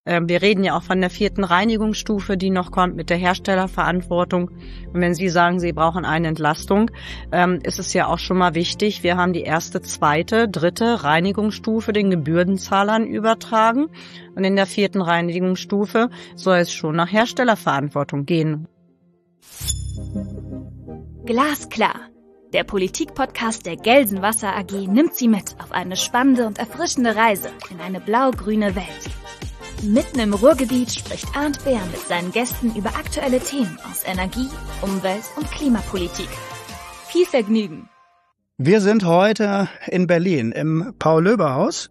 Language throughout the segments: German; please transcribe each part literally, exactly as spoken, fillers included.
Ähm, wir reden ja auch von der vierten Reinigungsstufe, die noch kommt mit der Herstellerverantwortung. Und wenn Sie sagen, Sie brauchen eine Entlastung, ähm, ist es ja auch schon mal wichtig, wir haben die erste, zweite, dritte Reinigungsstufe den Gebührenzahlern übertragen. Und in der vierten Reinigungsstufe soll es schon nach Herstellerverantwortung gehen. Glasklar. Der Politik-Podcast der Gelsenwasser A G nimmt Sie mit auf eine spannende und erfrischende Reise in eine blau-grüne Welt. Mitten im Ruhrgebiet spricht Arndt Beer mit seinen Gästen über aktuelle Themen aus Energie, Umwelt und Klimapolitik. Viel Vergnügen! Wir sind heute in Berlin im Paul-Löber-Haus.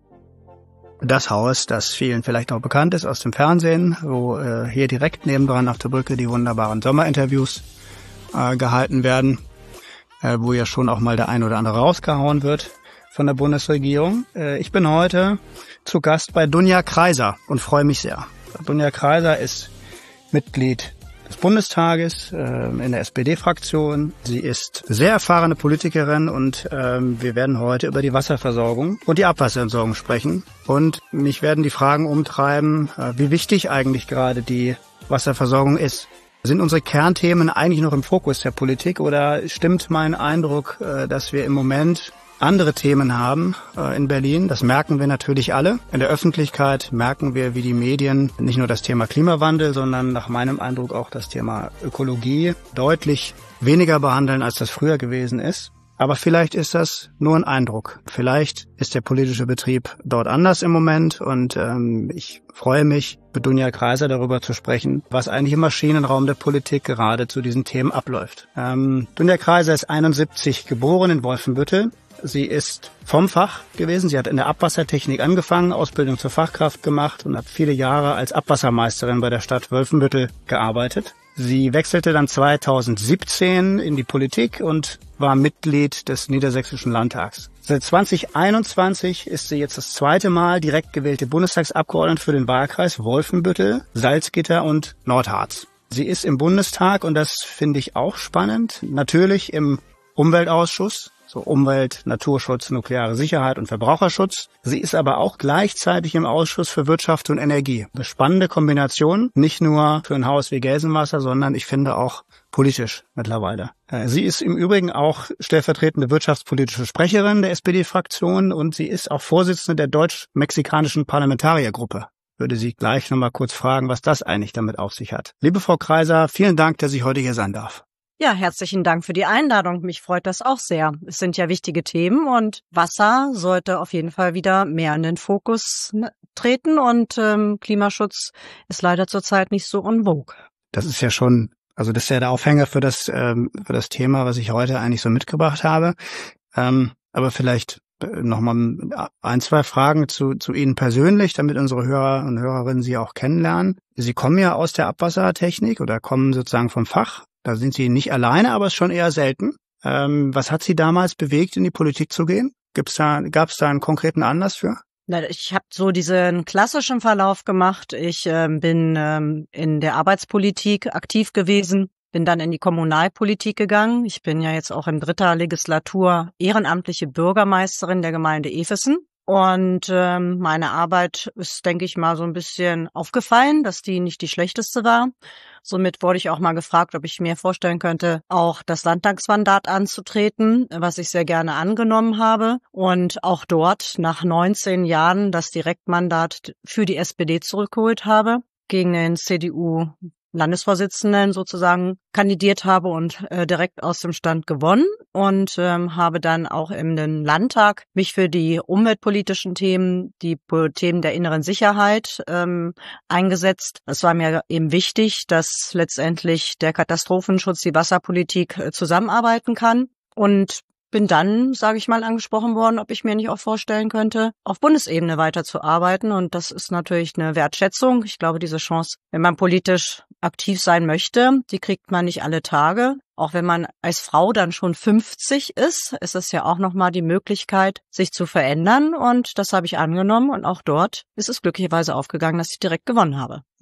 Das Haus, das vielen vielleicht auch bekannt ist aus dem Fernsehen, wo äh, hier direkt nebendran auf der Brücke die wunderbaren Sommerinterviews äh, gehalten werden, äh, wo ja schon auch mal der ein oder andere rausgehauen wird von der Bundesregierung. Äh, ich bin heute zu Gast bei Dunja Kreiser und freue mich sehr. Dunja Kreiser ist Mitglied des Bundestages äh, in der S P D-Fraktion. Sie ist sehr erfahrene Politikerin und ähm, wir werden heute über die Wasserversorgung und die Abwasserentsorgung sprechen. Und mich werden die Fragen umtreiben, äh, wie wichtig eigentlich gerade die Wasserversorgung ist. Sind unsere Kernthemen eigentlich noch im Fokus der Politik oder stimmt mein Eindruck, äh, dass wir im Moment andere Themen haben äh, in Berlin? Das merken wir natürlich alle. In der Öffentlichkeit merken wir, wie die Medien nicht nur das Thema Klimawandel, sondern nach meinem Eindruck auch das Thema Ökologie deutlich weniger behandeln, als das früher gewesen ist. Aber vielleicht ist das nur ein Eindruck. Vielleicht ist der politische Betrieb dort anders im Moment und ähm, ich freue mich, mit Dunja Kreiser darüber zu sprechen, was eigentlich im Maschinenraum der Politik gerade zu diesen Themen abläuft. Ähm, Dunja Kreiser ist einundsiebzig geboren in Wolfenbüttel. Sie ist vom Fach gewesen. Sie hat in der Abwassertechnik angefangen, Ausbildung zur Fachkraft gemacht und hat viele Jahre als Abwassermeisterin bei der Stadt Wolfenbüttel gearbeitet. Sie wechselte dann zweitausendsiebzehn in die Politik und war Mitglied des Niedersächsischen Landtags. Seit zweitausendeinundzwanzig ist sie jetzt das zweite Mal direkt gewählte Bundestagsabgeordnete für den Wahlkreis Wolfenbüttel, Salzgitter und Nordharz. Sie ist im Bundestag, und das finde ich auch spannend, natürlich im Umweltausschuss, so Umwelt, Naturschutz, nukleare Sicherheit und Verbraucherschutz. Sie ist aber auch gleichzeitig im Ausschuss für Wirtschaft und Energie. Eine spannende Kombination, nicht nur für ein Haus wie Gelsenwasser, sondern ich finde auch politisch mittlerweile. Sie ist im Übrigen auch stellvertretende wirtschaftspolitische Sprecherin der S P D-Fraktion und sie ist auch Vorsitzende der deutsch-mexikanischen Parlamentariergruppe. Würde Sie gleich nochmal kurz fragen, was das eigentlich damit auf sich hat. Liebe Frau Kreiser, vielen Dank, dass ich heute hier sein darf. Ja, herzlichen Dank für die Einladung. Mich freut das auch sehr. Es sind ja wichtige Themen und Wasser sollte auf jeden Fall wieder mehr in den Fokus treten und ähm, Klimaschutz ist leider zurzeit nicht so en vogue. Das ist ja schon, also das ist ja der Aufhänger für das ähm, für das Thema, was ich heute eigentlich so mitgebracht habe. Ähm, aber vielleicht nochmal ein, zwei Fragen zu zu Ihnen persönlich, damit unsere Hörer und Hörerinnen Sie auch kennenlernen. Sie kommen ja aus der Abwassertechnik oder kommen sozusagen vom Fach. Da sind Sie nicht alleine, aber es ist schon eher selten. Ähm, was hat Sie damals bewegt, in die Politik zu gehen? Gibt's da, gab's da einen konkreten Anlass für? Ich habe so diesen klassischen Verlauf gemacht. Ich äh, bin ähm, in der Arbeitspolitik aktiv gewesen, bin dann in die Kommunalpolitik gegangen. Ich bin ja jetzt auch in dritter Legislatur ehrenamtliche Bürgermeisterin der Gemeinde Efesen. Und ähm, meine Arbeit ist, denke ich mal, so ein bisschen aufgefallen, dass die nicht die schlechteste war. Somit wurde ich auch mal gefragt, ob ich mir vorstellen könnte, auch das Landtagsmandat anzutreten, was ich sehr gerne angenommen habe. Und auch dort nach neunzehn Jahren das Direktmandat für die S P D zurückgeholt habe, gegen den C D U-Landesvorsitzenden sozusagen kandidiert habe und äh, direkt aus dem Stand gewonnen und ähm, habe dann auch im Landtag mich für die umweltpolitischen Themen, die Themen der inneren Sicherheit ähm, eingesetzt. Es war mir eben wichtig, dass letztendlich der Katastrophenschutz, die Wasserpolitik äh, zusammenarbeiten kann und bin dann, sage ich mal, angesprochen worden, ob ich mir nicht auch vorstellen könnte, auf Bundesebene weiterzuarbeiten. Und das ist natürlich eine Wertschätzung. Ich glaube, diese Chance, wenn man politisch aktiv sein möchte, die kriegt man nicht alle Tage. Auch wenn man als Frau dann schon fünfzig ist, ist es ja auch nochmal die Möglichkeit, sich zu verändern. Und das habe ich angenommen. Und auch dort ist es glücklicherweise aufgegangen, dass ich direkt gewonnen habe.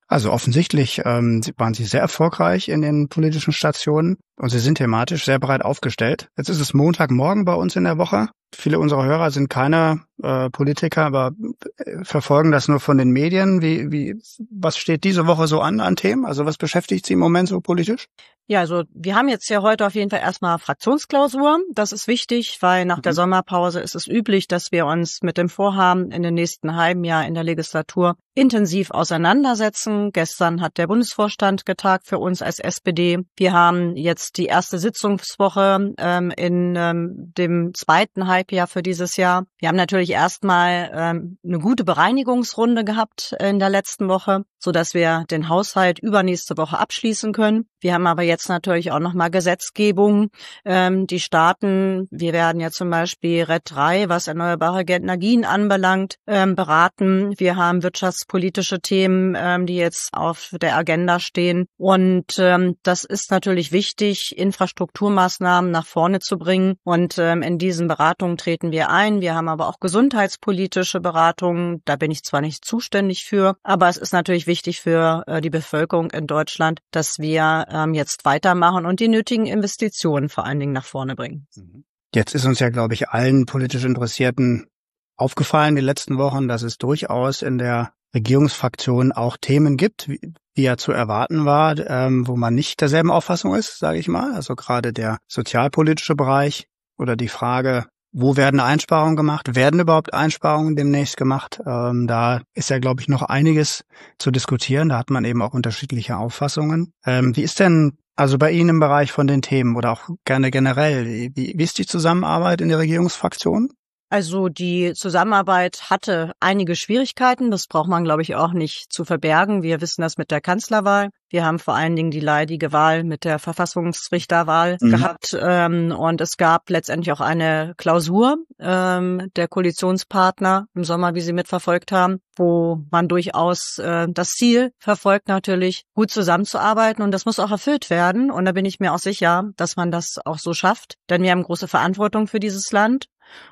Also offensichtlich ähm, waren Sie sehr erfolgreich in den politischen Stationen und Sie sind thematisch sehr breit aufgestellt. Jetzt ist es Montagmorgen bei uns in der Woche. Viele unserer Hörer sind keine äh, Politiker, aber äh, verfolgen das nur von den Medien. Wie, wie, was steht diese Woche so an an Themen? Also was beschäftigt Sie im Moment so politisch? Ja, also wir haben jetzt ja heute auf jeden Fall erstmal Fraktionsklausur. Das ist wichtig, weil nach mhm. der Sommerpause ist es üblich, dass wir uns mit dem Vorhaben in den nächsten halben Jahr in der Legislatur intensiv auseinandersetzen. Gestern hat der Bundesvorstand getagt für uns als S P D. Wir haben jetzt die erste Sitzungswoche ähm, in ähm, dem zweiten Halbjahr für dieses Jahr. Wir haben natürlich erstmal ähm, eine gute Bereinigungsrunde gehabt in der letzten Woche, so dass wir den Haushalt übernächste Woche abschließen können. Wir haben aber jetzt natürlich auch nochmal Gesetzgebung, ähm, die starten. Wir werden ja zum Beispiel R E D drei, was erneuerbare Energien anbelangt, ähm, beraten. Wir haben wirtschaftspolitische Themen, ähm, die jetzt auf der Agenda stehen. Und ähm, das ist natürlich wichtig, Infrastrukturmaßnahmen nach vorne zu bringen. Und ähm, in diesen Beratungen treten wir ein. Wir haben aber auch gesundheitspolitische Beratungen. Da bin ich zwar nicht zuständig für, aber es ist natürlich wichtig für äh, die Bevölkerung in Deutschland, dass wir ähm, jetzt weitermachen und die nötigen Investitionen vor allen Dingen nach vorne bringen. Jetzt ist uns ja, glaube ich, allen politisch Interessierten aufgefallen die letzten Wochen, dass es durchaus in der Regierungsfraktion auch Themen gibt, wie, wie ja zu erwarten war, ähm, wo man nicht derselben Auffassung ist, sage ich mal. Also gerade der sozialpolitische Bereich oder die Frage, wo werden Einsparungen gemacht? Werden überhaupt Einsparungen demnächst gemacht? Ähm, da ist ja, glaube ich, noch einiges zu diskutieren. Da hat man eben auch unterschiedliche Auffassungen. Ähm, wie ist denn also bei Ihnen im Bereich von den Themen oder auch gerne generell, wie, wie ist die Zusammenarbeit in der Regierungsfraktion? Also die Zusammenarbeit hatte einige Schwierigkeiten. Das braucht man, glaube ich, auch nicht zu verbergen. Wir wissen das mit der Kanzlerwahl. Wir haben vor allen Dingen die leidige Wahl mit der Verfassungsrichterwahl mhm. gehabt. Ähm, und es gab letztendlich auch eine Klausur ähm, der Koalitionspartner im Sommer, wie Sie mitverfolgt haben, wo man durchaus äh, das Ziel verfolgt, natürlich gut zusammenzuarbeiten. Und das muss auch erfüllt werden. Und da bin ich mir auch sicher, dass man das auch so schafft. Denn wir haben große Verantwortung für dieses Land.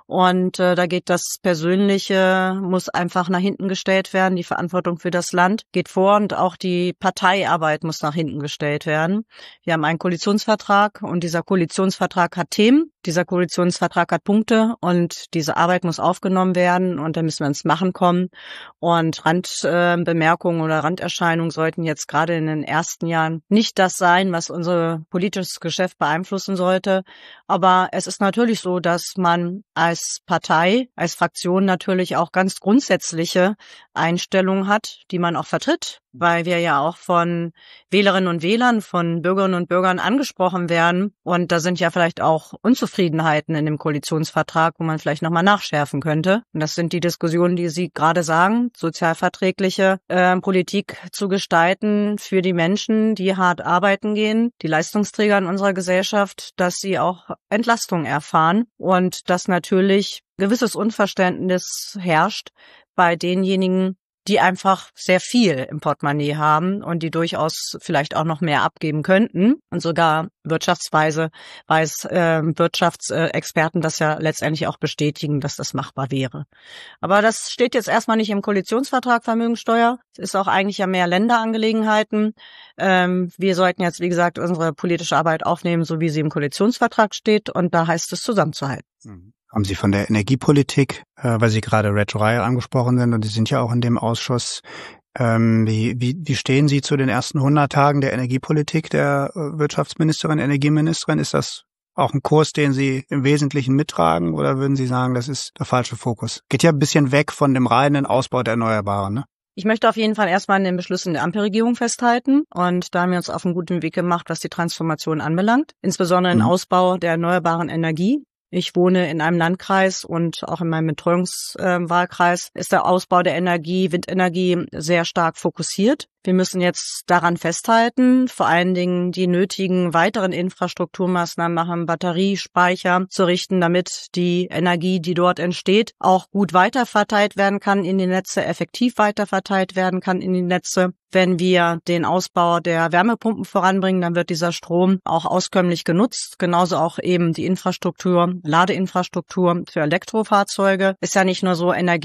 Und äh, da geht das Persönliche, muss einfach nach hinten gestellt werden. Die Verantwortung für das Land geht vor und auch die Parteiarbeit muss nach hinten gestellt werden. Wir haben einen Koalitionsvertrag und dieser Koalitionsvertrag hat Themen. Dieser Koalitionsvertrag hat Punkte und diese Arbeit muss aufgenommen werden und da müssen wir ins Machen kommen. Und Randbemerkungen äh, oder Randerscheinungen sollten jetzt gerade in den ersten Jahren nicht das sein, was unser politisches Geschäft beeinflussen sollte. Aber es ist natürlich so, dass man als Partei, als Fraktion natürlich auch ganz grundsätzliche Einstellungen hat, die man auch vertritt, weil wir ja auch von Wählerinnen und Wählern, von Bürgerinnen und Bürgern angesprochen werden. Und da sind ja vielleicht auch Unzufriedenheiten in dem Koalitionsvertrag, wo man vielleicht nochmal nachschärfen könnte. Und das sind die Diskussionen, die Sie gerade sagen, sozialverträgliche äh, Politik zu gestalten für die Menschen, die hart arbeiten gehen, die Leistungsträger in unserer Gesellschaft, dass sie auch Entlastung erfahren und dass natürlich gewisses Unverständnis herrscht bei denjenigen, die einfach sehr viel im Portemonnaie haben und die durchaus vielleicht auch noch mehr abgeben könnten. Und sogar wirtschaftsweise weiß äh, Wirtschaftsexperten das ja letztendlich auch bestätigen, dass das machbar wäre. Aber das steht jetzt erstmal nicht im Koalitionsvertrag Vermögensteuer. Es ist auch eigentlich ja mehr Länderangelegenheiten. Ähm, wir sollten jetzt, wie gesagt, unsere politische Arbeit aufnehmen, so wie sie im Koalitionsvertrag steht. Und da heißt es zusammenzuhalten. Mhm. Haben Sie von der Energiepolitik, äh, weil Sie gerade R E D drei angesprochen sind und Sie sind ja auch in dem Ausschuss, ähm, wie, wie, wie stehen Sie zu den ersten hundert Tagen der Energiepolitik der äh, Wirtschaftsministerin, Energieministerin? Ist das auch ein Kurs, den Sie im Wesentlichen mittragen oder würden Sie sagen, das ist der falsche Fokus? Geht ja ein bisschen weg von dem reinen Ausbau der Erneuerbaren, ne? Ich möchte auf jeden Fall erstmal an den Beschlüssen der Ampelregierung festhalten und da haben wir uns auf einen guten Weg gemacht, was die Transformation anbelangt, insbesondere den mhm. Ausbau der erneuerbaren Energie. Ich wohne in einem Landkreis und auch in meinem Betreuungswahlkreis ist der Ausbau der Energie, Windenergie sehr stark fokussiert. Wir müssen jetzt daran festhalten, vor allen Dingen die nötigen weiteren Infrastrukturmaßnahmen machen, Batteriespeicher zu richten, damit die Energie, die dort entsteht, auch gut weiterverteilt werden kann in die Netze, effektiv weiterverteilt werden kann in die Netze. Wenn wir den Ausbau der Wärmepumpen voranbringen, dann wird dieser Strom auch auskömmlich genutzt. Genauso auch eben die Infrastruktur, Ladeinfrastruktur für Elektrofahrzeuge. Ist ja nicht nur so Energie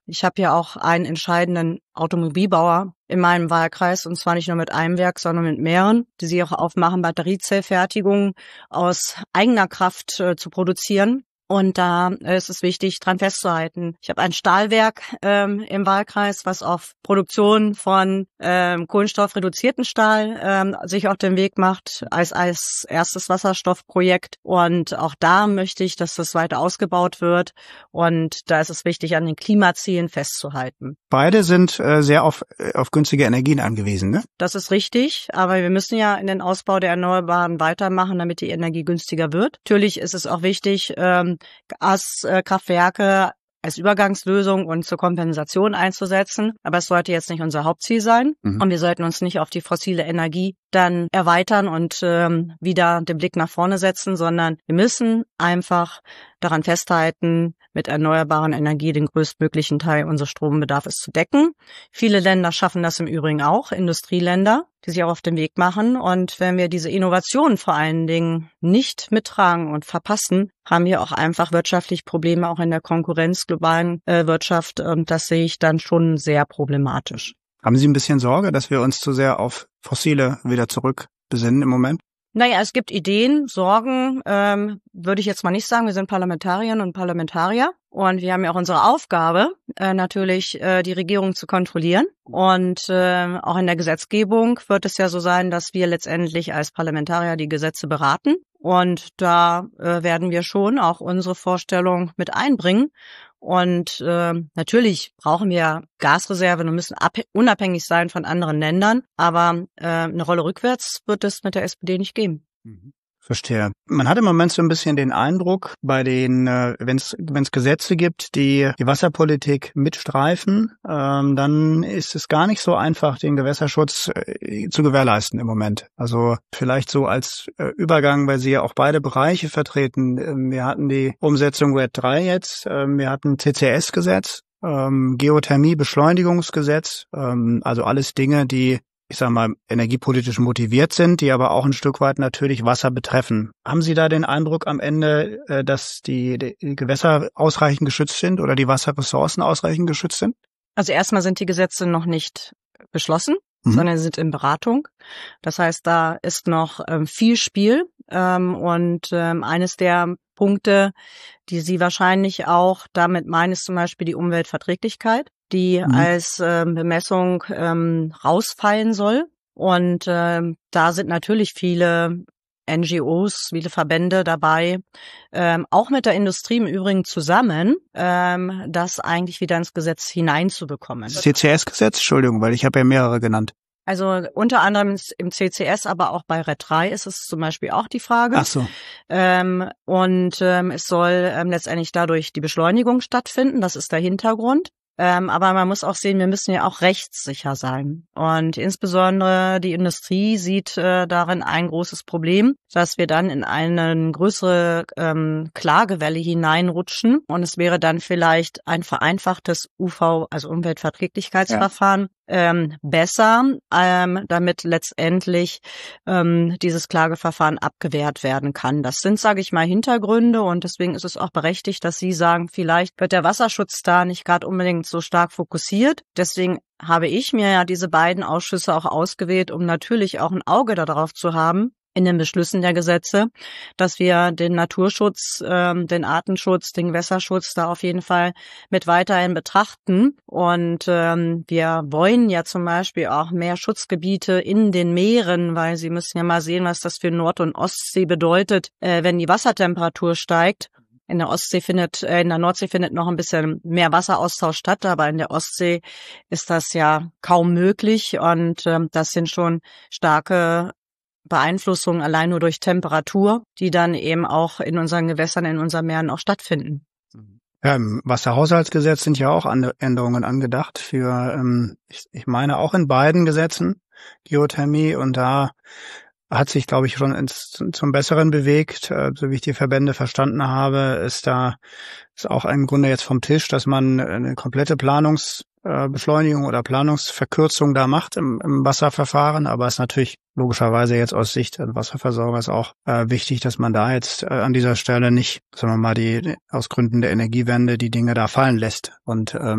Ich habe ja auch einen entscheidenden Automobilbauer in meinem Wahlkreis, und zwar nicht nur mit einem Werk, sondern mit mehreren, die sich auch aufmachen, Batteriezellfertigung aus eigener Kraft äh, zu produzieren. Und da ist es wichtig, dran festzuhalten. Ich habe ein Stahlwerk ähm, im Wahlkreis, was auf Produktion von ähm, kohlenstoffreduzierten Stahl ähm, sich auf den Weg macht als als erstes Wasserstoffprojekt. Und auch da möchte ich, dass das weiter ausgebaut wird. Und da ist es wichtig, an den Klimazielen festzuhalten. Beide sind äh, sehr auf auf günstige Energien angewiesen, ne? Das ist richtig, aber wir müssen ja in den Ausbau der Erneuerbaren weitermachen, damit die Energie günstiger wird. Natürlich ist es auch wichtig, ähm, Gaskraftwerke als Übergangslösung und zur Kompensation einzusetzen. Aber es sollte jetzt nicht unser Hauptziel sein. Mhm. Und wir sollten uns nicht auf die fossile Energie dann erweitern und ähm, wieder den Blick nach vorne setzen, sondern wir müssen einfach daran festhalten, mit erneuerbaren Energie den größtmöglichen Teil unseres Strombedarfs zu decken. Viele Länder schaffen das im Übrigen auch, Industrieländer, die sich auch auf den Weg machen. Und wenn wir diese Innovationen vor allen Dingen nicht mittragen und verpassen, haben wir auch einfach wirtschaftlich Probleme, auch in der Konkurrenz globalen äh, Wirtschaft. Und das sehe ich dann schon sehr problematisch. Haben Sie ein bisschen Sorge, dass wir uns zu sehr auf Fossile wieder zurück besinnen im Moment? Naja, es gibt Ideen, Sorgen, ähm, würde ich jetzt mal nicht sagen. Wir sind Parlamentarierinnen und Parlamentarier und wir haben ja auch unsere Aufgabe, äh, natürlich äh, die Regierung zu kontrollieren. Und äh, auch in der Gesetzgebung wird es ja so sein, dass wir letztendlich als Parlamentarier die Gesetze beraten. Und da äh, werden wir schon auch unsere Vorstellung mit einbringen. Und äh, natürlich brauchen wir Gasreserven und müssen ab- unabhängig sein von anderen Ländern. Aber äh, eine Rolle rückwärts wird es mit der S P D nicht geben. Mhm. Verstehe. Man hat im Moment so ein bisschen den Eindruck, bei den, äh, wenn es wenn es Gesetze gibt, die die Wasserpolitik mitstreifen, ähm, dann ist es gar nicht so einfach, den Gewässerschutz äh, zu gewährleisten im Moment. Also vielleicht so als äh, Übergang, weil Sie ja auch beide Bereiche vertreten. Ähm, wir hatten die Umsetzung R E D drei jetzt, ähm, wir hatten C C S-Gesetz, ähm, Geothermie-Beschleunigungsgesetz, ähm, also alles Dinge, die ich sag mal, energiepolitisch motiviert sind, die aber auch ein Stück weit natürlich Wasser betreffen. Haben Sie da den Eindruck am Ende, dass die, die Gewässer ausreichend geschützt sind oder die Wasserressourcen ausreichend geschützt sind? Also erstmal sind die Gesetze noch nicht beschlossen, mhm. sondern sie sind in Beratung. Das heißt, da ist noch ähm, viel Spiel. Ähm, und ähm, eines der Punkte, die Sie wahrscheinlich auch damit meinen, ist zum Beispiel die Umweltverträglichkeit, die mhm. als äh, Bemessung ähm, rausfallen soll. Und äh, da sind natürlich viele N G Os, viele Verbände dabei, ähm, auch mit der Industrie im Übrigen zusammen, ähm, das eigentlich wieder ins Gesetz hineinzubekommen. Das C C S-Gesetz, Entschuldigung, weil ich habe ja mehrere genannt. Also unter anderem im C C S, aber auch bei R E D drei ist es zum Beispiel auch die Frage. Ach so. Ähm, und ähm, es soll ähm, letztendlich dadurch die Beschleunigung stattfinden. Das ist der Hintergrund. Ähm, aber man muss auch sehen, wir müssen ja auch rechtssicher sein. Und insbesondere die Industrie sieht äh, darin ein großes Problem, dass wir dann in eine größere ähm, Klagewelle hineinrutschen. Und es wäre dann vielleicht ein vereinfachtes U V, also Umweltverträglichkeitsverfahren, ja. Ähm, besser, ähm, damit letztendlich ähm, dieses Klageverfahren abgewehrt werden kann. Das sind, sage ich mal, Hintergründe und deswegen ist es auch berechtigt, dass Sie sagen, vielleicht wird der Wasserschutz da nicht gerade unbedingt so stark fokussiert. Deswegen habe ich mir ja diese beiden Ausschüsse auch ausgewählt, um natürlich auch ein Auge darauf zu haben, in den Beschlüssen der Gesetze, dass wir den Naturschutz, ähm, den Artenschutz, den Gewässerschutz da auf jeden Fall mit weiterhin betrachten. Und ähm, wir wollen ja zum Beispiel auch mehr Schutzgebiete in den Meeren, weil Sie müssen ja mal sehen, was das für Nord- und Ostsee bedeutet, äh, wenn die Wassertemperatur steigt. In der Ostsee findet, äh, in der Nordsee findet noch ein bisschen mehr Wasseraustausch statt, aber in der Ostsee ist das ja kaum möglich. Und ähm, das sind schon starke Beeinflussungen allein nur durch Temperatur, die dann eben auch in unseren Gewässern, in unseren Meeren auch stattfinden. Ja, im Wasserhaushaltsgesetz sind ja auch Änderungen angedacht für, ähm, ich, ich meine auch in beiden Gesetzen, Geothermie, und da hat sich, glaube ich, schon ins, zum Besseren bewegt, äh, so wie ich die Verbände verstanden habe, ist da ist auch im Grunde jetzt vom Tisch, dass man eine komplette Planungsbeschleunigung oder Planungsverkürzung da macht im, im Wasserverfahren, aber es ist natürlich logischerweise jetzt aus Sicht des Wasserversorgers auch äh, wichtig, dass man da jetzt äh, an dieser Stelle nicht, sagen wir mal, die aus Gründen der Energiewende die Dinge da fallen lässt. Und ähm,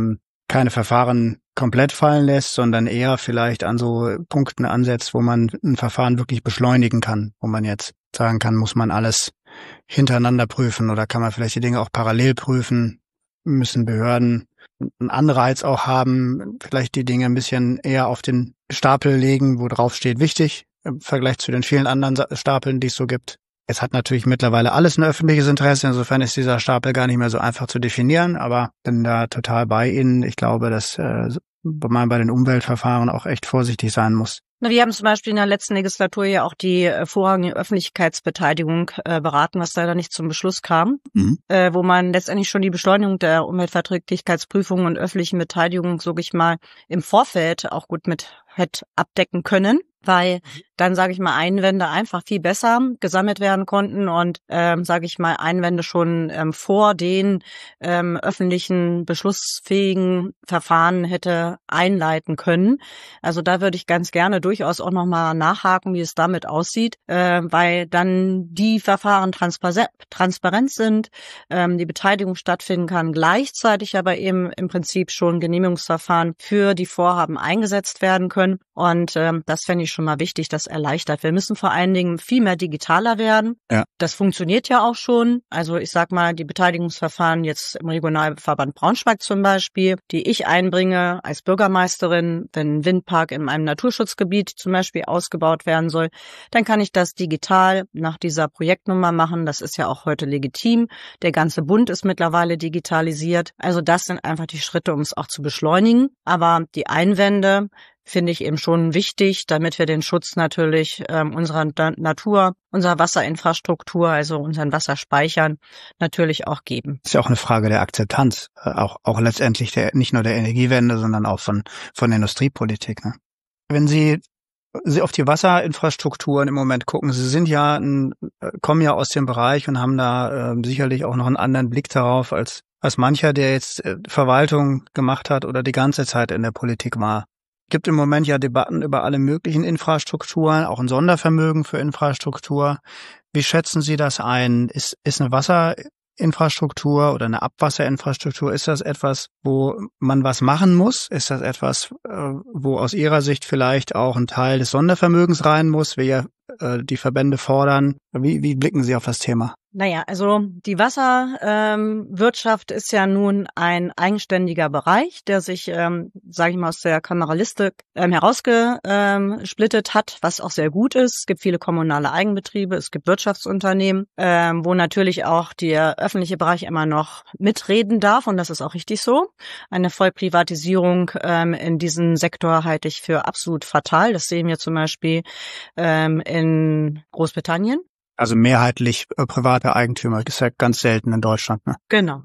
keine Verfahren komplett fallen lässt, sondern eher vielleicht an so Punkten ansetzt, wo man ein Verfahren wirklich beschleunigen kann, wo man jetzt sagen kann, muss man alles hintereinander prüfen oder kann man vielleicht die Dinge auch parallel prüfen, müssen Behörden einen Anreiz auch haben, vielleicht die Dinge ein bisschen eher auf den Stapel legen, wo drauf steht wichtig, im Vergleich zu den vielen anderen Stapeln, die es so gibt. Es hat natürlich mittlerweile alles ein öffentliches Interesse, insofern ist dieser Stapel gar nicht mehr so einfach zu definieren, aber bin da total bei Ihnen. Ich glaube, dass äh, man bei den Umweltverfahren auch echt vorsichtig sein muss. Na, wir haben zum Beispiel in der letzten Legislatur ja auch die äh, vorrangige Öffentlichkeitsbeteiligung äh, beraten, was leider nicht zum Beschluss kam, mhm. äh, wo man letztendlich schon die Beschleunigung der Umweltverträglichkeitsprüfung und öffentlichen Beteiligung, sag ich mal, im Vorfeld auch gut mit hätte abdecken können, weil dann, sage ich mal, Einwände einfach viel besser gesammelt werden konnten und, ähm, sage ich mal, Einwände schon ähm, vor den ähm, öffentlichen beschlussfähigen Verfahren hätte einleiten können. Also da würde ich ganz gerne durchaus auch nochmal nachhaken, wie es damit aussieht, äh, weil dann die Verfahren transparent, transparent sind, ähm, die Beteiligung stattfinden kann, gleichzeitig aber eben im Prinzip schon Genehmigungsverfahren für die Vorhaben eingesetzt werden können. Und ähm, das fände ich schon mal wichtig, das erleichtert. Wir müssen vor allen Dingen viel mehr digitaler werden. Ja. Das funktioniert ja auch schon. Also ich sag mal, die Beteiligungsverfahren jetzt im Regionalverband Braunschweig zum Beispiel, die ich einbringe als Bürgermeisterin, wenn ein Windpark in einem Naturschutzgebiet zum Beispiel ausgebaut werden soll, dann kann ich das digital nach dieser Projektnummer machen. Das ist ja auch heute legitim. Der ganze Bund ist mittlerweile digitalisiert. Also das sind einfach die Schritte, um es auch zu beschleunigen. Aber die Einwände finde ich eben schon wichtig, damit wir den Schutz natürlich ähm, unserer da- Natur, unserer Wasserinfrastruktur, also unseren Wasserspeichern natürlich auch geben. Das ist ja auch eine Frage der Akzeptanz, äh, auch auch letztendlich der nicht nur der Energiewende, sondern auch von von der Industriepolitik. Ne? Wenn Sie Sie auf die Wasserinfrastrukturen im Moment gucken, Sie sind ja ein, kommen ja aus dem Bereich und haben da äh, sicherlich auch noch einen anderen Blick darauf als als mancher, der jetzt äh, Verwaltung gemacht hat oder die ganze Zeit in der Politik war. Es gibt im Moment ja Debatten über alle möglichen Infrastrukturen, auch ein Sondervermögen für Infrastruktur. Wie schätzen Sie das ein? Ist, ist eine Wasserinfrastruktur oder eine Abwasserinfrastruktur, ist das etwas, wo man was machen muss? Ist das etwas, wo aus Ihrer Sicht vielleicht auch ein Teil des Sondervermögens rein muss, wie ja äh, die Verbände fordern? Wie, wie blicken Sie auf das Thema? Naja, also die Wasserwirtschaft ähm, ist ja nun ein eigenständiger Bereich, der sich, ähm, sage ich mal, aus der Kameralistik ähm, herausgesplittet hat, was auch sehr gut ist. Es gibt viele kommunale Eigenbetriebe, es gibt Wirtschaftsunternehmen, ähm, wo natürlich auch der öffentliche Bereich immer noch mitreden darf und das ist auch richtig so. Eine Vollprivatisierung ähm, in diesem Sektor halte ich für absolut fatal. Das sehen wir zum Beispiel ähm, in Großbritannien. Also mehrheitlich äh, private Eigentümer, das ist ja ganz selten in Deutschland. Ne? Genau.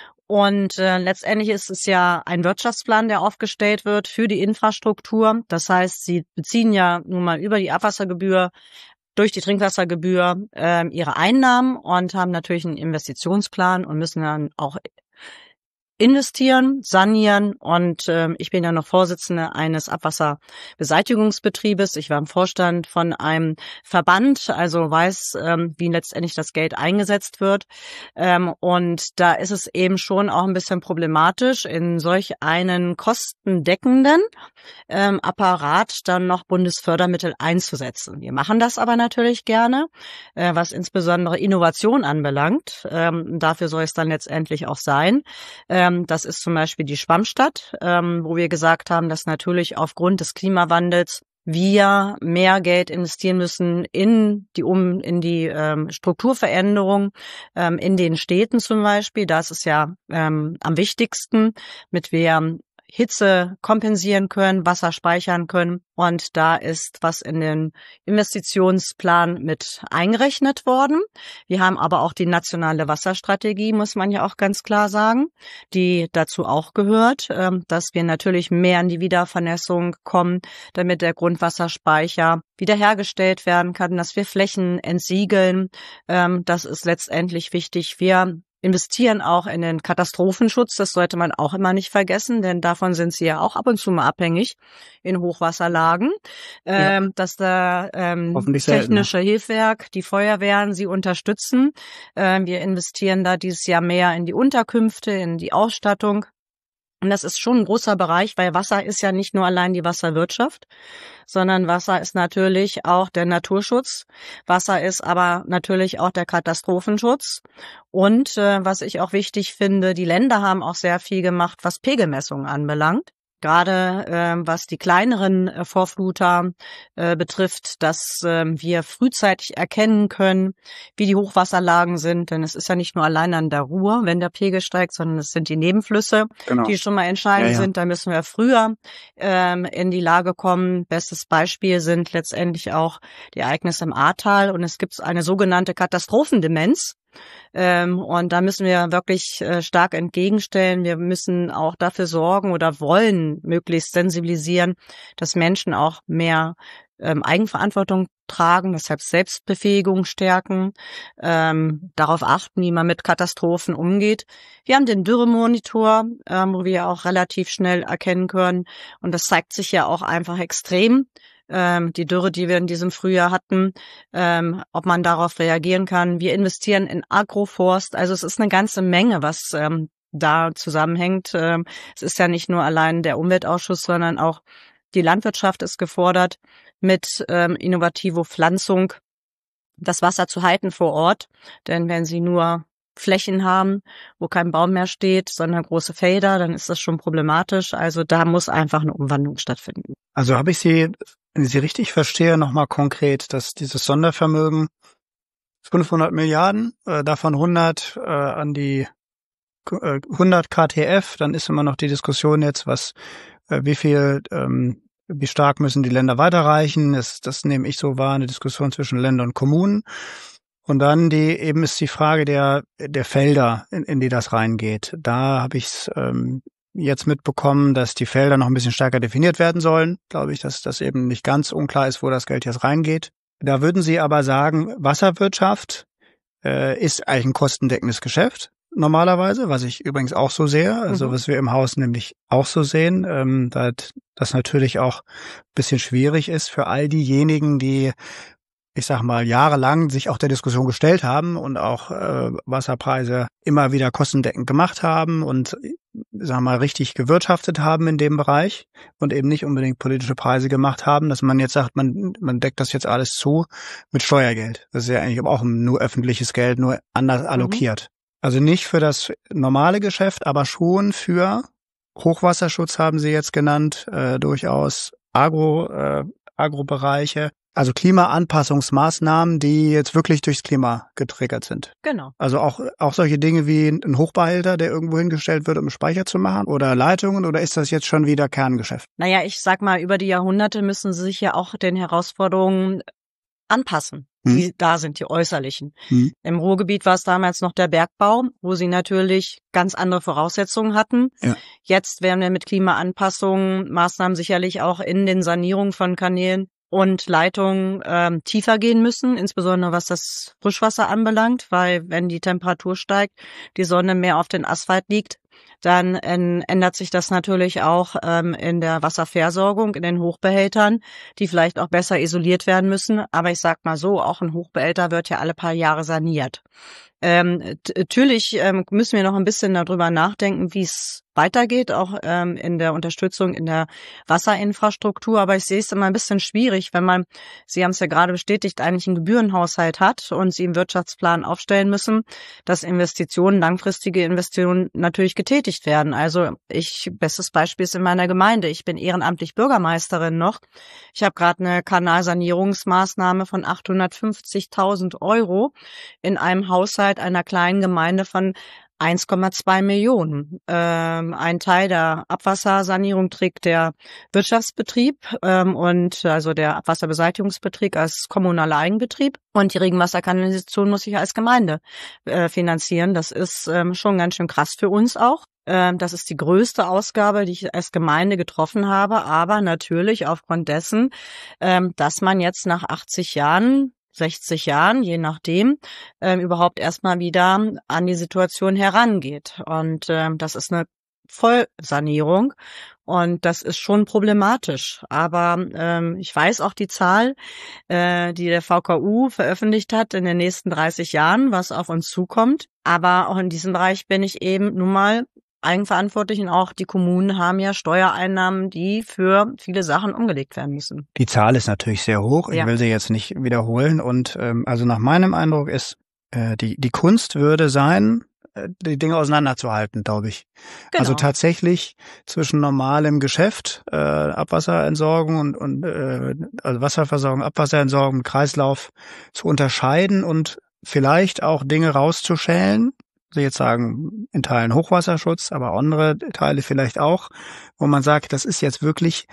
Und äh, letztendlich ist es ja ein Wirtschaftsplan, der aufgestellt wird für die Infrastruktur. Das heißt, sie beziehen ja nun mal über die Abwassergebühr, durch die Trinkwassergebühr äh, ihre Einnahmen und haben natürlich einen Investitionsplan und müssen dann auch investieren, sanieren und ähm, ich bin ja noch Vorsitzende eines Abwasserbeseitigungsbetriebes. Ich war im Vorstand von einem Verband, also weiß, ähm, wie letztendlich das Geld eingesetzt wird. Ähm, und da ist es eben schon auch ein bisschen problematisch, in solch einen kostendeckenden ähm, Apparat dann noch Bundesfördermittel einzusetzen. Wir machen das aber natürlich gerne, äh, was insbesondere Innovation anbelangt. Ähm, dafür soll es dann letztendlich auch sein. Ähm, Das ist zum Beispiel die Schwammstadt, ähm, wo wir gesagt haben, dass natürlich aufgrund des Klimawandels wir mehr Geld investieren müssen in die um in die ähm, Strukturveränderung ähm, in den Städten zum Beispiel. Das ist ja ähm, am wichtigsten, mit wir Hitze kompensieren können, Wasser speichern können. Und da ist was in den Investitionsplan mit eingerechnet worden. Wir haben aber auch die nationale Wasserstrategie, muss man ja auch ganz klar sagen, die dazu auch gehört, dass wir natürlich mehr in die Wiedervernässung kommen, damit der Grundwasserspeicher wiederhergestellt werden kann, dass wir Flächen entsiegeln. Das ist letztendlich wichtig. Wir investieren auch in den Katastrophenschutz, das sollte man auch immer nicht vergessen, denn davon sind sie ja auch ab und zu mal abhängig in Hochwasserlagen, ja. ähm, dass da ähm, technische Hilfswerk, die Feuerwehren sie unterstützen. Ähm, wir investieren da dieses Jahr mehr in die Unterkünfte, in die Ausstattung. Und das ist schon ein großer Bereich, weil Wasser ist ja nicht nur allein die Wasserwirtschaft, sondern Wasser ist natürlich auch der Naturschutz. Wasser ist aber natürlich auch der Katastrophenschutz. Und äh, was ich auch wichtig finde, die Länder haben auch sehr viel gemacht, was Pegelmessungen anbelangt. Gerade äh, was die kleineren äh, Vorfluter äh, betrifft, dass äh, wir frühzeitig erkennen können, wie die Hochwasserlagen sind. Denn es ist ja nicht nur allein an der Ruhr, wenn der Pegel steigt, sondern es sind die Nebenflüsse, genau, die schon mal entscheidend ja, ja. sind. Da müssen wir früher ähm, in die Lage kommen. Bestes Beispiel sind letztendlich auch die Ereignisse im Ahrtal. Und es gibt eine sogenannte Katastrophendemenz. Ähm, und da müssen wir wirklich äh, stark entgegenstellen. Wir müssen auch dafür sorgen oder wollen möglichst sensibilisieren, dass Menschen auch mehr ähm, Eigenverantwortung tragen, deshalb Selbstbefähigung stärken, ähm, darauf achten, wie man mit Katastrophen umgeht. Wir haben den Dürremonitor, ähm, wo wir auch relativ schnell erkennen können. Und das zeigt sich ja auch einfach extrem. Ähm, die Dürre, die wir in diesem Frühjahr hatten, ähm, ob man darauf reagieren kann. Wir investieren in Agroforst. Also es ist eine ganze Menge, was ähm, da zusammenhängt. Ähm, es ist ja nicht nur allein der Umweltausschuss, sondern auch die Landwirtschaft ist gefordert, mit ähm, innovativer Pflanzung das Wasser zu halten vor Ort. Denn wenn Sie nur Flächen haben, wo kein Baum mehr steht, sondern große Felder, dann ist das schon problematisch. Also da muss einfach eine Umwandlung stattfinden. Also habe ich Sie, wenn ich Sie richtig verstehe, nochmal konkret, dass dieses Sondervermögen fünfhundert Milliarden, äh, davon hundert äh, an die äh, hundert K T F, dann ist immer noch die Diskussion jetzt, was, äh, wie viel, ähm, wie stark müssen die Länder weiterreichen. Das, das nehme ich so wahr, eine Diskussion zwischen Ländern und Kommunen. Und dann die eben ist die Frage der der Felder, in, in die das reingeht. Da habe ich es ähm, jetzt mitbekommen, dass die Felder noch ein bisschen stärker definiert werden sollen. Glaube ich, dass das eben nicht ganz unklar ist, wo das Geld jetzt reingeht. Da würden Sie aber sagen, Wasserwirtschaft äh, ist eigentlich ein kostendeckendes Geschäft normalerweise, was ich übrigens auch so sehe, also mhm. was wir im Haus nämlich auch so sehen, ähm, dass das natürlich auch ein bisschen schwierig ist für all diejenigen, die, ich sag mal, jahrelang sich auch der Diskussion gestellt haben und auch äh, Wasserpreise immer wieder kostendeckend gemacht haben und, sag mal, richtig gewirtschaftet haben in dem Bereich und eben nicht unbedingt politische Preise gemacht haben, dass man jetzt sagt, man man deckt das jetzt alles zu mit Steuergeld. Das ist ja eigentlich auch nur öffentliches Geld, nur anders allokiert. Mhm. Also nicht für das normale Geschäft, aber schon für Hochwasserschutz haben Sie jetzt genannt, äh, durchaus Agro, äh, Agrobereiche. Also Klimaanpassungsmaßnahmen, die jetzt wirklich durchs Klima getriggert sind. Genau. Also auch auch solche Dinge wie ein Hochbehälter, der irgendwo hingestellt wird, um Speicher zu machen, oder Leitungen, oder ist das jetzt schon wieder Kerngeschäft? Naja, ich sag mal, über die Jahrhunderte müssen sie sich ja auch den Herausforderungen anpassen, hm. die da sind, die äußerlichen. Hm. Im Ruhrgebiet war es damals noch der Bergbau, wo sie natürlich ganz andere Voraussetzungen hatten. Ja. Jetzt werden wir mit Klimaanpassungen, Maßnahmen sicherlich auch in den Sanierungen von Kanälen und Leitungen ähm, tiefer gehen müssen, insbesondere was das Frischwasser anbelangt, weil wenn die Temperatur steigt, die Sonne mehr auf den Asphalt liegt, dann äh, ändert sich das natürlich auch ähm, in der Wasserversorgung, in den Hochbehältern, die vielleicht auch besser isoliert werden müssen. Aber ich sag mal so, auch ein Hochbehälter wird ja alle paar Jahre saniert. Ähm, t- natürlich ähm, müssen wir noch ein bisschen darüber nachdenken, wie es weitergeht, auch ähm, in der Unterstützung in der Wasserinfrastruktur. Aber ich sehe es immer ein bisschen schwierig, wenn man, Sie haben es ja gerade bestätigt, eigentlich einen Gebührenhaushalt hat und Sie im Wirtschaftsplan aufstellen müssen, dass Investitionen, langfristige Investitionen natürlich getätigt werden. Also ich, bestes Beispiel ist in meiner Gemeinde. Ich bin ehrenamtlich Bürgermeisterin noch. Ich habe gerade eine Kanalsanierungsmaßnahme von achthundertfünfzigtausend Euro in einem Haushalt einer kleinen Gemeinde von eins Komma zwei Millionen. Ähm, ein Teil der Abwassersanierung trägt der Wirtschaftsbetrieb ähm, und also der Abwasserbeseitigungsbetrieb als kommunaler Eigenbetrieb. Und die Regenwasserkanalisation muss ich als Gemeinde äh, finanzieren. Das ist ähm, schon ganz schön krass für uns auch. Ähm, das ist die größte Ausgabe, die ich als Gemeinde getroffen habe. Aber natürlich aufgrund dessen, ähm, dass man jetzt nach achtzig Jahren sechzig Jahren, je nachdem, ähm, überhaupt erstmal wieder an die Situation herangeht. Und ähm, das ist eine Vollsanierung und das ist schon problematisch. Aber ähm, ich weiß auch die Zahl, äh, die der V K U veröffentlicht hat in den nächsten dreißig Jahren, was auf uns zukommt. Aber auch in diesem Bereich bin ich eben nun mal Eigenverantwortlichen auch, die Kommunen haben ja Steuereinnahmen, die für viele Sachen umgelegt werden müssen. Die Zahl ist natürlich sehr hoch. Ich ja. will sie jetzt nicht wiederholen. Und ähm, also nach meinem Eindruck ist, äh, die, die Kunst würde sein, äh, die Dinge auseinanderzuhalten, glaube ich. Genau. Also tatsächlich zwischen normalem Geschäft, äh, Abwasserentsorgung und, und äh, also Wasserversorgung, Abwasserentsorgung, Kreislauf zu unterscheiden und vielleicht auch Dinge rauszuschälen. Sie jetzt sagen, in Teilen Hochwasserschutz, aber andere Teile vielleicht auch, wo man sagt, das ist jetzt wirklich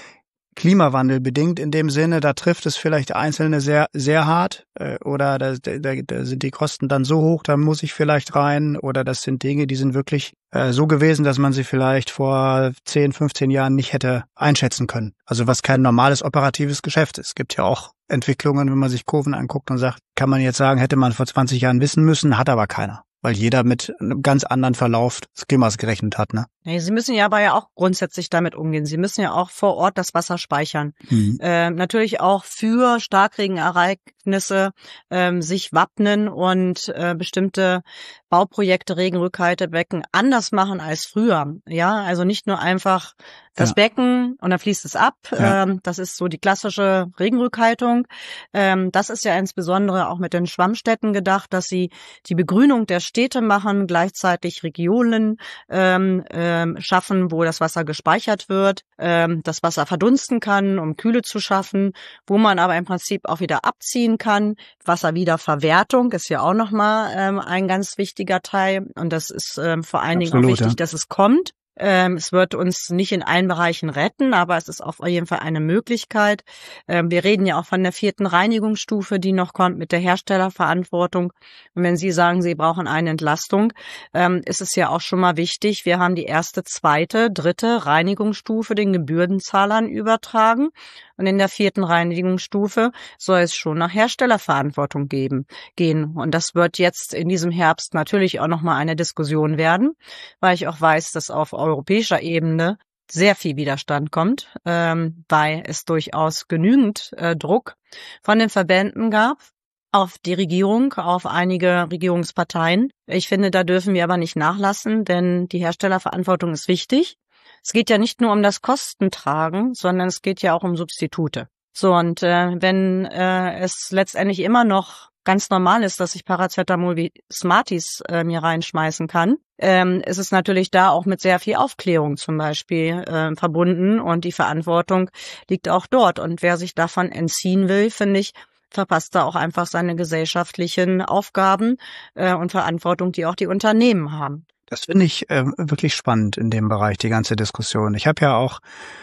klimawandelbedingt in dem Sinne, da trifft es vielleicht Einzelne sehr sehr hart äh, oder da, da, da sind die Kosten dann so hoch, da muss ich vielleicht rein oder das sind Dinge, die sind wirklich äh, so gewesen, dass man sie vielleicht vor zehn, fünfzehn Jahren nicht hätte einschätzen können. Also was kein normales operatives Geschäft ist. Es gibt ja auch Entwicklungen, wenn man sich Kurven anguckt und sagt, kann man jetzt sagen, hätte man vor zwanzig Jahren wissen müssen, hat aber keiner. Weil jeder mit einem ganz anderen Verlauf des Klimas gerechnet hat, ne? Nee, Sie müssen ja aber ja auch grundsätzlich damit umgehen. Sie müssen ja auch vor Ort das Wasser speichern. Mhm. Äh, natürlich auch für Starkregenereignisse ähm, sich wappnen und äh, bestimmte Bauprojekte, Regenrückhaltebecken anders machen als früher. Ja, also nicht nur einfach das ja. Becken und dann fließt es ab. Ja. Ähm, das ist so die klassische Regenrückhaltung. Ähm, das ist ja insbesondere auch mit den Schwammstätten gedacht, dass sie die Begrünung der Städte machen, gleichzeitig Regionen ähm, ähm, schaffen, wo das Wasser gespeichert wird, ähm, das Wasser verdunsten kann, um Kühle zu schaffen, wo man aber im Prinzip auch wieder abziehen kann. Wasserwiederverwertung ist ja auch nochmal ähm, ein ganz wichtiger Teil und das ist ähm, vor allen Dingen auch wichtig, ja. dass es kommt. Ähm, es wird uns nicht in allen Bereichen retten, aber es ist auf jeden Fall eine Möglichkeit. Ähm, wir reden ja auch von der vierten Reinigungsstufe, die noch kommt mit der Herstellerverantwortung. Und wenn Sie sagen, Sie brauchen eine Entlastung, ähm, ist es ja auch schon mal wichtig. Wir haben die erste, zweite, dritte Reinigungsstufe den Gebührenzahlern übertragen. Und in der vierten Reinigungsstufe soll es schon nach Herstellerverantwortung geben, gehen. Und das wird jetzt in diesem Herbst natürlich auch nochmal eine Diskussion werden, weil ich auch weiß, dass auf europäischer Ebene sehr viel Widerstand kommt, ähm, weil es durchaus genügend äh, Druck von den Verbänden gab auf die Regierung, auf einige Regierungsparteien. Ich finde, da dürfen wir aber nicht nachlassen, denn die Herstellerverantwortung ist wichtig. Es geht ja nicht nur um das Kostentragen, sondern es geht ja auch um Substitute. So, und äh, wenn äh, es letztendlich immer noch ganz normal ist, dass ich Paracetamol wie Smarties äh, mir reinschmeißen kann, ähm, ist es natürlich da auch mit sehr viel Aufklärung zum Beispiel äh, verbunden und die Verantwortung liegt auch dort. Und wer sich davon entziehen will, finde ich, verpasst da auch einfach seine gesellschaftlichen Aufgaben äh, und Verantwortung, die auch die Unternehmen haben. Das finde ich äh, wirklich spannend in dem Bereich, die ganze Diskussion. Ich habe ja auch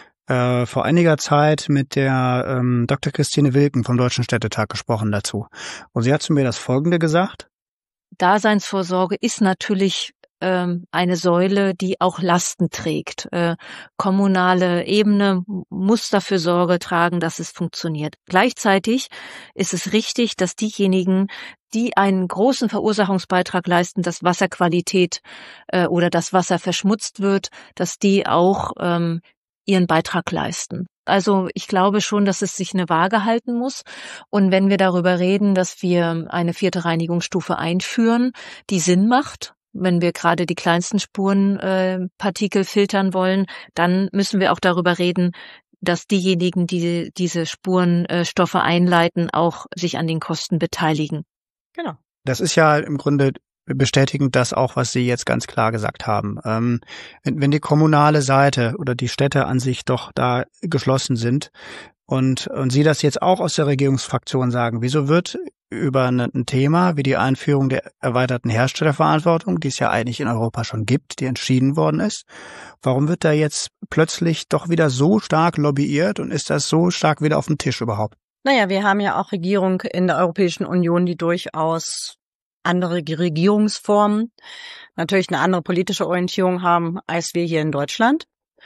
äh, vor einiger Zeit mit der ähm, Doktor Christine Wilken vom Deutschen Städtetag gesprochen dazu. Und sie hat zu mir das Folgende gesagt. Daseinsvorsorge ist natürlich ähm, eine Säule, die auch Lasten trägt. Äh, kommunale Ebene muss dafür Sorge tragen, dass es funktioniert. Gleichzeitig ist es richtig, dass diejenigen, die einen großen Verursachungsbeitrag leisten, dass Wasserqualität äh, oder das Wasser verschmutzt wird, dass die auch ähm, ihren Beitrag leisten. Also ich glaube schon, dass es sich eine Waage halten muss. Und wenn wir darüber reden, dass wir eine vierte Reinigungsstufe einführen, die Sinn macht, wenn wir gerade die kleinsten Spurenpartikel äh, filtern wollen, dann müssen wir auch darüber reden, dass diejenigen, die diese Spurenstoffe äh, einleiten, auch sich an den Kosten beteiligen. Genau. Das ist ja im Grunde bestätigend das auch, was Sie jetzt ganz klar gesagt haben. Ähm, wenn, wenn die kommunale Seite oder die Städte an sich doch da geschlossen sind und, und Sie das jetzt auch aus der Regierungsfraktion sagen, wieso wird über ein Thema wie die Einführung der erweiterten Herstellerverantwortung, die es ja eigentlich in Europa schon gibt, die entschieden worden ist, warum wird da jetzt plötzlich doch wieder so stark lobbyiert und ist das so stark wieder auf dem Tisch überhaupt? Naja, wir haben ja auch Regierung in der Europäischen Union, die durchaus andere Regierungsformen, natürlich eine andere politische Orientierung haben als wir hier in Deutschland.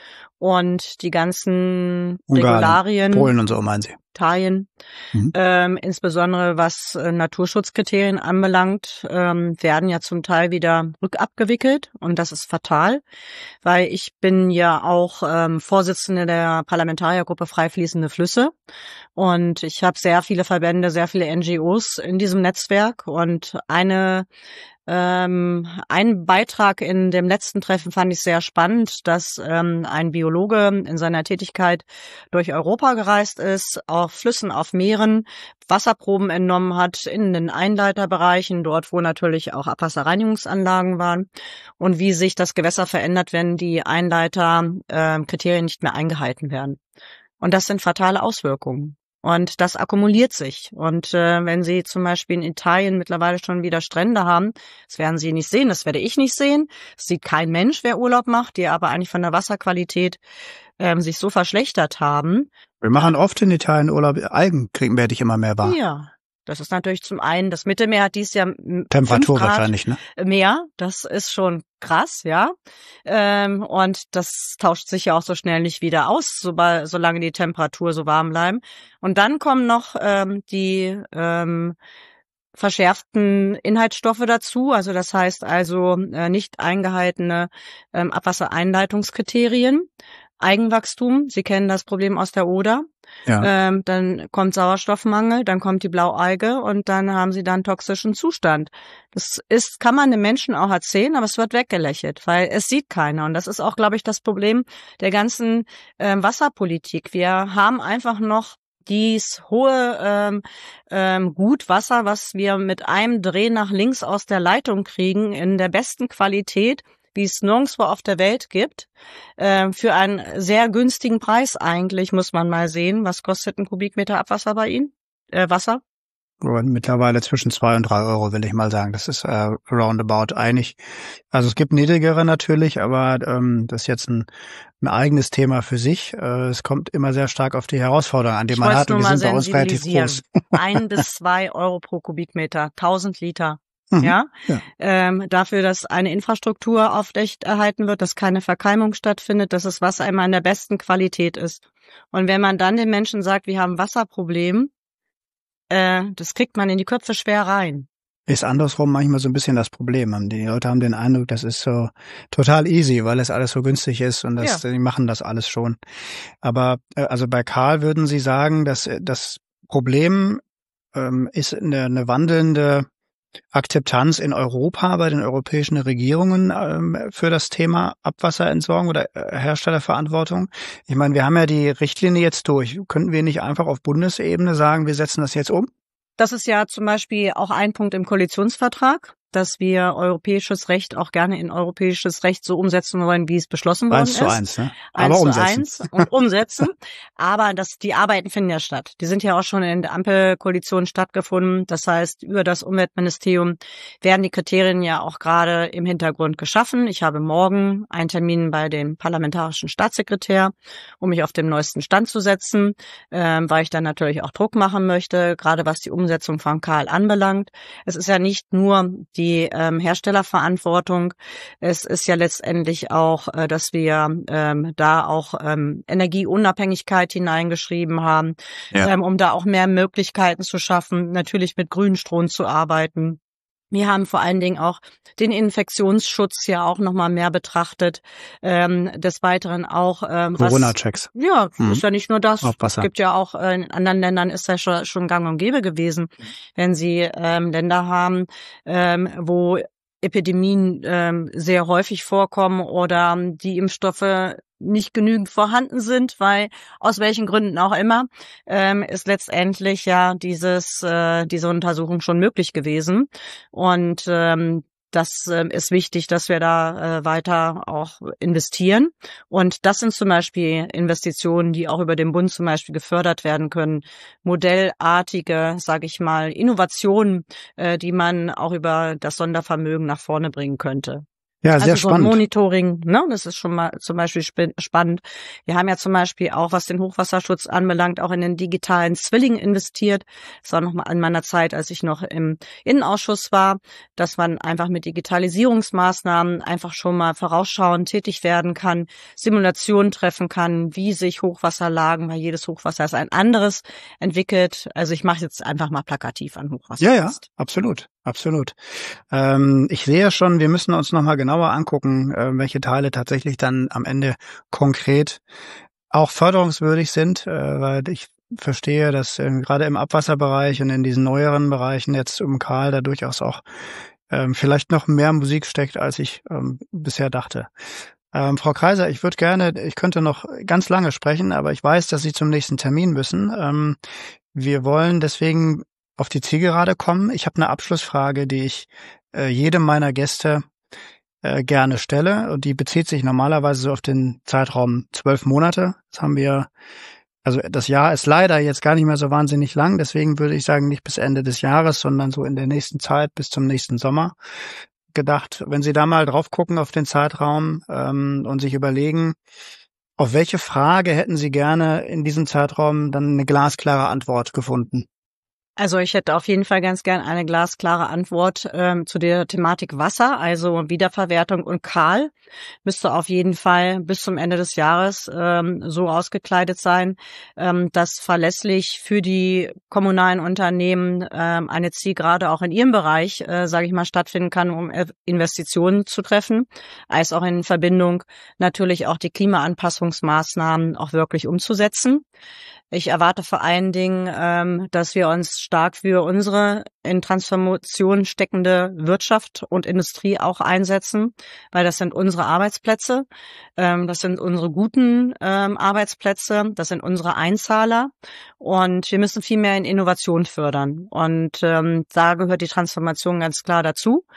Und die ganzen Ungarn, Regularien, Polen und so meinen Sie? Italien, mhm. ähm, insbesondere was äh, Naturschutzkriterien anbelangt, ähm, werden ja zum Teil wieder rückabgewickelt und das ist fatal, weil ich bin ja auch ähm, Vorsitzende der Parlamentariergruppe Freifließende Flüsse und ich habe sehr viele Verbände, sehr viele N G Os in diesem Netzwerk und eine Ähm, ein Beitrag in dem letzten Treffen fand ich sehr spannend, dass ähm, ein Biologe in seiner Tätigkeit durch Europa gereist ist, auf Flüssen, auf Meeren, Wasserproben entnommen hat in den Einleiterbereichen, dort wo natürlich auch Abwasserreinigungsanlagen waren, und wie sich das Gewässer verändert, wenn die Einleiterkriterien äh, nicht mehr eingehalten werden. Und das sind fatale Auswirkungen. Und das akkumuliert sich. Und äh, wenn Sie zum Beispiel in Italien mittlerweile schon wieder Strände haben, das werden Sie nicht sehen, das werde ich nicht sehen. Das sieht kein Mensch, wer Urlaub macht, die aber eigentlich von der Wasserqualität ähm, sich so verschlechtert haben. Wir machen oft in Italien Urlaub, Algen kriegen werde ich immer mehr wahr. Ja, das ist natürlich zum einen, das Mittelmeer hat dieses Jahr Temperatur wahrscheinlich, ne? Mehr, das ist schon krass, ja. Ähm, und das tauscht sich ja auch so schnell nicht wieder aus, so, solange die Temperatur so warm bleiben. Und dann kommen noch ähm, die ähm, verschärften Inhaltsstoffe dazu, also das heißt also äh, nicht eingehaltene ähm, Abwassereinleitungskriterien. Eigenwachstum, Sie kennen das Problem aus der Oder. Ja. Ähm, dann kommt Sauerstoffmangel, dann kommt die Blaualge und dann haben Sie dann toxischen Zustand. Das ist, kann man den Menschen auch erzählen, aber es wird weggelächelt, weil es sieht keiner. Und das ist auch, glaube ich, das Problem der ganzen ähm, Wasserpolitik. Wir haben einfach noch dies hohe ähm, ähm, Gutwasser, was wir mit einem Dreh nach links aus der Leitung kriegen, in der besten Qualität, wie es nirgendwo auf der Welt gibt, äh, für einen sehr günstigen Preis eigentlich, muss man mal sehen. Was kostet ein Kubikmeter Abwasser bei Ihnen? Äh, Wasser? Mittlerweile zwischen zwei und drei Euro, will ich mal sagen. Das ist äh, roundabout einig. Also es gibt niedrigere natürlich, aber ähm, das ist jetzt ein, ein eigenes Thema für sich. Äh, es kommt immer sehr stark auf die Herausforderungen an, die man hat. Und die sind bei uns relativ groß. Ein bis zwei Euro pro Kubikmeter, tausend Liter. Mhm, ja, ja. Ähm, dafür, dass eine Infrastruktur aufrechterhalten wird, dass keine Verkeimung stattfindet, dass das Wasser immer in der besten Qualität ist. Und wenn man dann den Menschen sagt, wir haben ein Wasserproblem, äh, das kriegt man in die Köpfe schwer rein. Ist andersrum manchmal so ein bisschen das Problem. Die Leute haben den Eindruck, das ist so total easy, weil es alles so günstig ist und das, ja. die machen das alles schon. Aber äh, also bei Karl würden Sie sagen, dass das Problem ähm, ist eine, eine wandelnde Akzeptanz in Europa bei den europäischen Regierungen ähm, für das Thema Abwasserentsorgung oder äh, Herstellerverantwortung. Ich meine, wir haben ja die Richtlinie jetzt durch. Könnten wir nicht einfach auf Bundesebene sagen, wir setzen das jetzt um? Das ist ja zum Beispiel auch ein Punkt im Koalitionsvertrag, dass wir europäisches Recht auch gerne in europäisches Recht so umsetzen wollen, wie es beschlossen worden ist. Eins zu eins, ne? Aber umsetzen. Eins zu eins und umsetzen. Aber das, die Arbeiten finden ja statt. Die sind ja auch schon in der Ampelkoalition stattgefunden. Das heißt, über das Umweltministerium werden die Kriterien ja auch gerade im Hintergrund geschaffen. Ich habe morgen einen Termin bei dem parlamentarischen Staatssekretär, um mich auf den neuesten Stand zu setzen, ähm, weil ich dann natürlich auch Druck machen möchte, gerade was die Umsetzung von Karl anbelangt. Es ist ja nicht nur die Die ähm, Herstellerverantwortung. Es ist ja letztendlich auch, äh, dass wir ähm, da auch ähm, Energieunabhängigkeit hineingeschrieben haben, ja. ähm, um da auch mehr Möglichkeiten zu schaffen, natürlich mit Grünstrom zu arbeiten. Wir haben vor allen Dingen auch den Infektionsschutz ja auch nochmal mehr betrachtet. Ähm, des Weiteren auch ähm, Corona-Checks. Ja, mhm. ist ja nicht nur das. Es gibt ja auch äh, in anderen Ländern ist ja schon, schon gang und gäbe gewesen, wenn sie ähm, Länder haben, ähm, wo Epidemien ähm, sehr häufig vorkommen oder die Impfstoffe nicht genügend vorhanden sind, weil aus welchen Gründen auch immer, ähm, ist letztendlich ja dieses äh, diese Untersuchung schon möglich gewesen. Und ähm, das äh, ist wichtig, dass wir da äh, weiter auch investieren. Und das sind zum Beispiel Investitionen, die auch über den Bund zum Beispiel gefördert werden können. Modellartige, sage ich mal, Innovationen, äh, die man auch über das Sondervermögen nach vorne bringen könnte. Ja, sehr also so spannend. Monitoring, ne, das ist schon mal zum Beispiel sp- spannend. Wir haben ja zum Beispiel auch, was den Hochwasserschutz anbelangt, auch in den digitalen Zwilling investiert. Das war noch mal an meiner Zeit, als ich noch im Innenausschuss war, dass man einfach mit Digitalisierungsmaßnahmen einfach schon mal vorausschauend tätig werden kann, Simulationen treffen kann, wie sich Hochwasserlagen, weil jedes Hochwasser ist ein anderes, entwickelt. Also ich mache jetzt einfach mal plakativ an Hochwasser. Ja, ja, absolut. Absolut. Ähm, ich sehe schon, wir müssen uns nochmal genauer angucken, äh, welche Teile tatsächlich dann am Ende konkret auch förderungswürdig sind, äh, weil ich verstehe, dass äh, gerade im Abwasserbereich und in diesen neueren Bereichen jetzt um Karl da durchaus auch ähm, vielleicht noch mehr Musik steckt, als ich ähm, bisher dachte. Ähm, Frau Kreiser, ich würde gerne, ich könnte noch ganz lange sprechen, aber ich weiß, dass Sie zum nächsten Termin müssen. Ähm, wir wollen deswegen auf die Zielgerade kommen. Ich habe eine Abschlussfrage, die ich äh, jedem meiner Gäste äh, gerne stelle. Und die bezieht sich normalerweise so auf den Zeitraum zwölf Monate. Das haben wir, also das Jahr ist leider jetzt gar nicht mehr so wahnsinnig lang. Deswegen würde ich sagen, nicht bis Ende des Jahres, sondern so in der nächsten Zeit bis zum nächsten Sommer gedacht. Wenn Sie da mal drauf gucken auf den Zeitraum ähm, und sich überlegen, auf welche Frage hätten Sie gerne in diesem Zeitraum dann eine glasklare Antwort gefunden? Also ich hätte auf jeden Fall ganz gern eine glasklare Antwort ähm, zu der Thematik Wasser, also Wiederverwertung und Kahl. Müsste auf jeden Fall bis zum Ende des Jahres ähm, so ausgekleidet sein, ähm, dass verlässlich für die kommunalen Unternehmen ähm, eine Zielgerade auch in ihrem Bereich, äh, sage ich mal, stattfinden kann, um Investitionen zu treffen, als auch in Verbindung natürlich auch die Klimaanpassungsmaßnahmen auch wirklich umzusetzen. Ich erwarte vor allen Dingen, ähm, dass wir uns stark für unsere in Transformation steckende Wirtschaft und Industrie auch einsetzen, weil das sind unsere Arbeitsplätze, ähm, das sind unsere guten ähm, Arbeitsplätze, das sind unsere Einzahler und wir müssen viel mehr in Innovation fördern. Und ähm, da gehört die Transformation ganz klar dazu.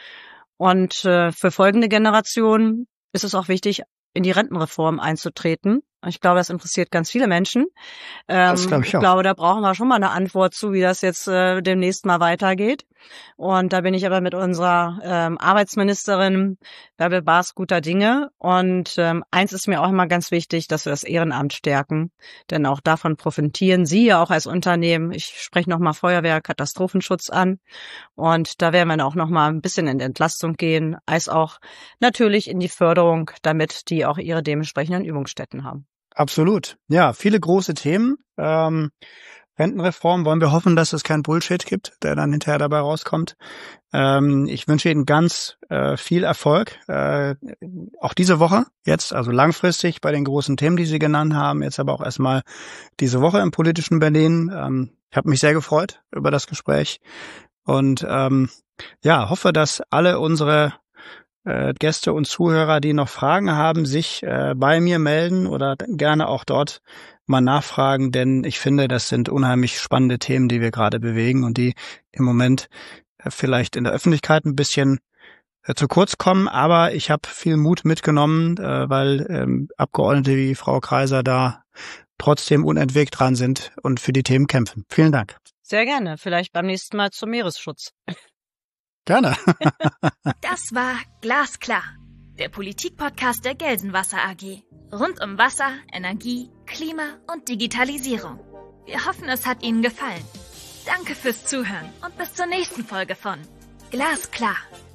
Und äh, für folgende Generationen ist es auch wichtig, in die Rentenreform einzutreten. Ich glaube, das interessiert ganz viele Menschen. Ähm, das glaube ich auch. Ich glaube, da brauchen wir schon mal eine Antwort zu, wie das jetzt äh, demnächst mal weitergeht. Und da bin ich aber mit unserer ähm, Arbeitsministerin Bärbel Baas guter Dinge. Und ähm, eins ist mir auch immer ganz wichtig, dass wir das Ehrenamt stärken. Denn auch davon profitieren Sie ja auch als Unternehmen. Ich spreche nochmal Feuerwehr, Katastrophenschutz an. Und da werden wir auch nochmal ein bisschen in die Entlastung gehen, als auch natürlich in die Förderung, damit die auch ihre dementsprechenden Übungsstätten haben. Absolut. Ja, viele große Themen. Ähm, Rentenreform, wollen wir hoffen, dass es kein Bullshit gibt, der dann hinterher dabei rauskommt. Ähm, ich wünsche Ihnen ganz äh, viel Erfolg, äh, auch diese Woche jetzt, also langfristig bei den großen Themen, die Sie genannt haben, jetzt aber auch erstmal diese Woche im politischen Berlin. Ähm, ich habe mich sehr gefreut über das Gespräch und ähm, ja, hoffe, dass alle unsere äh, Gäste und Zuhörer, die noch Fragen haben, sich äh, bei mir melden oder gerne auch dort mal nachfragen, denn ich finde, das sind unheimlich spannende Themen, die wir gerade bewegen und die im Moment äh, vielleicht in der Öffentlichkeit ein bisschen äh, zu kurz kommen, aber ich habe viel Mut mitgenommen, äh, weil ähm, Abgeordnete wie Frau Kreiser da trotzdem unentwegt dran sind und für die Themen kämpfen. Vielen Dank. Sehr gerne. Vielleicht beim nächsten Mal zum Meeresschutz. Gerne. Das war Glasklar, der Politik-Podcast der Gelsenwasser A G. Rund um Wasser, Energie, Klima und Digitalisierung. Wir hoffen, es hat Ihnen gefallen. Danke fürs Zuhören und bis zur nächsten Folge von Glasklar.